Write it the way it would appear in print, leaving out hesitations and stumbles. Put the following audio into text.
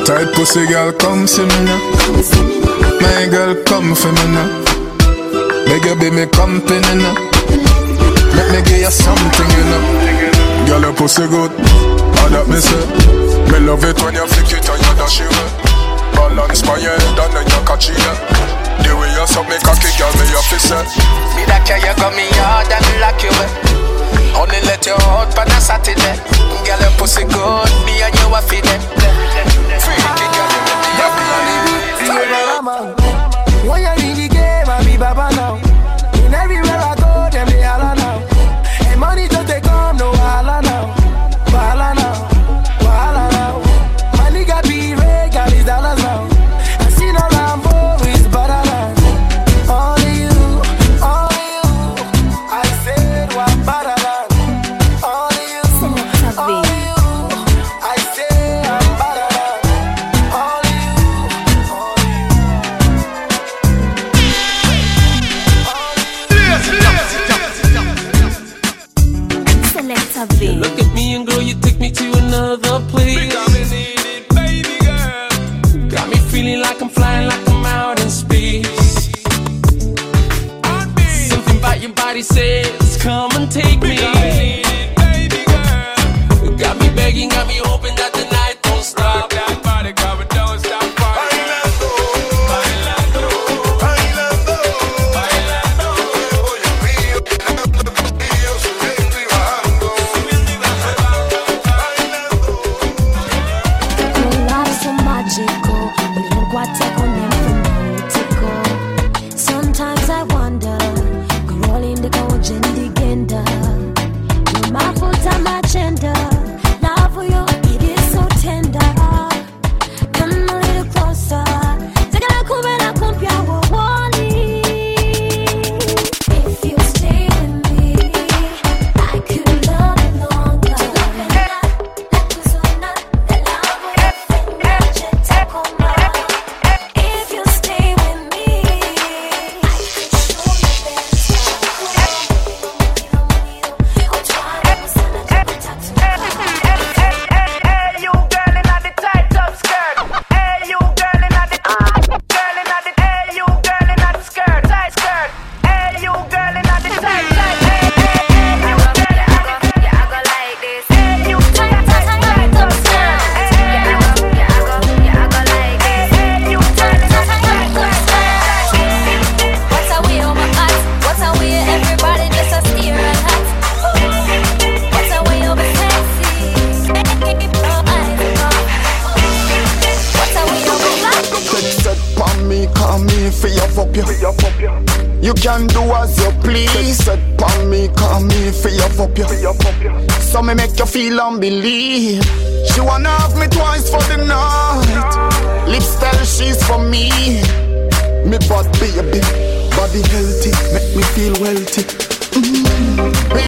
Tight pussy girl, come see me now. My girl, come for me now. Make you be me company now. Let me give you something, you know. Girl, your pussy good, all that me say. Me love it when you flick it and you dash it. Balance my head and then you catch it. The way you suck me cocky, girl, me your fist. Me that care, you got me hard and lock you up. Only let you out on a Saturday. Girl, your pussy good, me and you a feed it. Freaky girl, you make me happy. When you in the game, I be baba now. In everywhere I go, them they holla now. And money just they come, no wahala now. Wahala now, wahala now. My nigga be red, got his dollars now. I see no Lambo, it's better than. Only you, I said what better than. Only you, I say I'm better than. Only you, Selecta V. Look at me and girl, you take me to another place. Baby girl. Got me feeling like I'm flying, like I'm out in space. Something about your body says, come and take me. Baby girl. Got me begging, got me hoping that the night won't stop. That body cover, don't stop. Bailando, bailando, bailando, bailando. Oye, mío, subiendo y bajando. Colapso magical, un linguaggio con sometimes I wonder, rolling the couch in the gender. You're my foot and my gender. Love for you, it is so tender. Come a little closer. Take a look over and compare what one if you stay with me, I could love you longer. If you stay with me, I could show you Hey, you girl inna the tight up skirt. Hey, you girl inna the girl inna the. Hey, you girl inna the skirt, tight skirt. Hey, you girl inna the tight. Hey, you girl, I go like this. Hey, you tight up skirt. Hey, I go like this. Hey, you tight up skirt. What's away on my eyes? What's away everybody just a stare and hot? What's away over sexy? What's away over black? Take set pon me, call me for your fuck you. You can do as you please. Take set pon me, call me for your fuck you. So me make you feel and believe. She wanna have me twice for the night. Lips tell she's for me. Me bad baby, body healthy, make me feel wealthy.